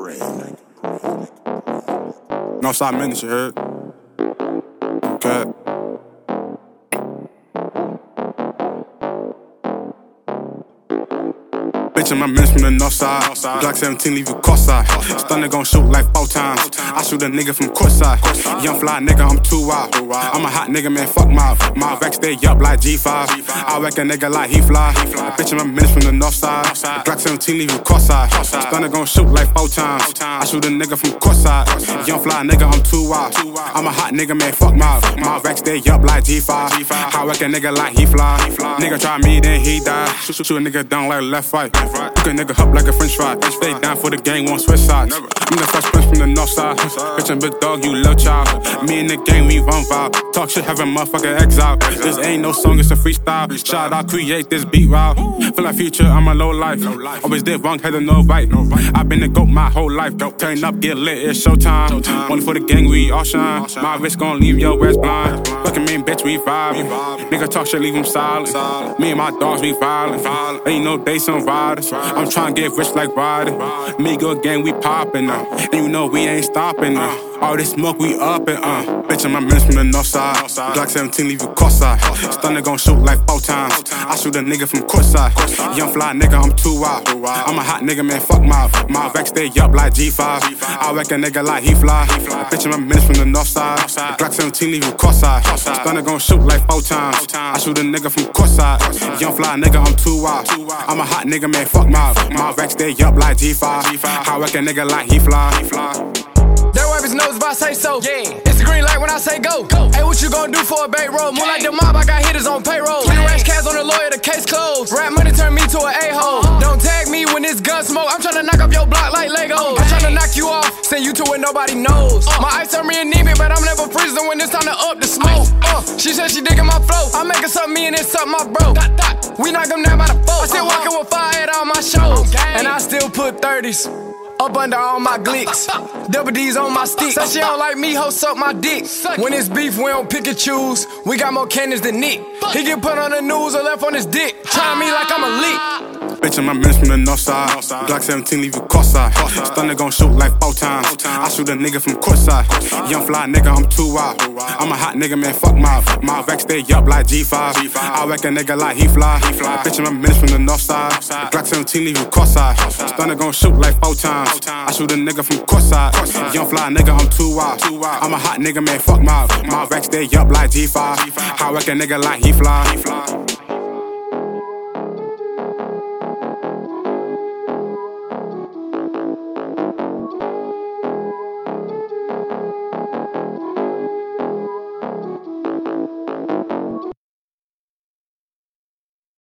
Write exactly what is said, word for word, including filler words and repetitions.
Northside Menace, you heard? Okay. Bitch, I'm a menace from the north side. Glock seventeen, leave you cross-eyed. Stunner gon' shoot like four times. I shoot a nigga from courtside. Young fly nigga, I'm too wild. I'm a hot nigga, man, fuck my My Vex stay up like G five. I wreck a nigga like he fly. Bitch, I'm a menace from the north side. Glock seventeen, leave you cross-eyed. Stunner gon' shoot like four times. I shoot a nigga from courtside. Young fly nigga, I'm too wild. I'm a hot nigga, man, fuck my My Vex stay up like G five. I wreck a nigga like he fly. Nigga try me, then he die. Shoot, shoot, shoot a nigga down like left right. Cook a nigga up like a french fry. Stay down for the gang, won't switch sides. I'm the fresh prince from the north side. Bitch and big dog, you little child. Me and the gang, we run vibe. Talk shit, have a motherfucker exile. This ain't no song, it's a freestyle. Shout out, create this beat wild. Feel like future, I'm a low life. Always did wrong, had to no right. I've been the GOAT my whole life. Turn up, get lit, it's showtime. One for the gang, we all shine. My wrist gon' leave your ass blind. Fucking mean bitch, we vibe. Nigga talk shit, leave him silent. Me and my dogs, we violent. Ain't no day, some riders. I'm tryna get rich like Ryder. Me go gang, we poppin' uh. And you know we ain't stopping uh. All this smoke, we up and uh. Bitch, I'm a menace from the north side. Glock seventeen, leave you cross-eyed. Stunner gon' shoot like four times. I shoot a nigga from courtside. Young fly nigga, I'm too wild. I'm a hot nigga, man, fuck my My Vex stay up like G five. I wreck a nigga like he fly. Bitch, I'm a menace from the north side. Glock seventeen, leave you cross-eyed. Stunner gon' shoot like four times. I shoot a nigga from courtside. Young fly nigga, I'm too wild. I'm a hot nigga, man, fuck my My Vex stay up like G five. I wreck a nigga like he fly. That wipe his nose if I say so. Yeah. It's the green light when I say go. go. Hey, what you gon' do for a bait roll? More like the mob, I got hitters on payroll. Three ranch cats on the lawyer, the case closed. Rap money turn me to an a-hole. Uh-huh. Don't tag me when it's gun smoke. I'm tryna knock up your block like Legos. Okay. I'm tryna knock you off, send you to where nobody knows. Uh. My ice turn me anemic, but I'm never prison when it's time to up the smoke. Uh. She said she digging my flow. I'm making something me and it's something my bro. Dot, dot. We knock them down by the four. I still uh-huh. walking with fire head on my shows. Okay. And I still put thirties up under all my glicks. Double D's on my stick. Said she don't like me, ho, suck my dick. When it's beef, we don't pick and choose. We got more cannons than Nick. He get put on the news or left on his dick. Trying me like I'm a leak. Bitch, I'm a menace from the north side. Glock seventeen, leave you cross-eyed. Stunner gon' shoot like four times. I shoot a nigga from courtside. Young fly nigga, I'm too wild. I'm a hot nigga, man, fuck my My Vex stay up like G five. I wreck a nigga like he fly. Bitch, I'm a menace from the north side. Glock seventeen, leave you cross-eyed. Stunner gon' shoot like four times. I shoot a nigga from courtside. Young fly nigga, I'm too wild. I'm a hot nigga, man, fuck my My Vex stay up like G five. I wreck a nigga like he fly.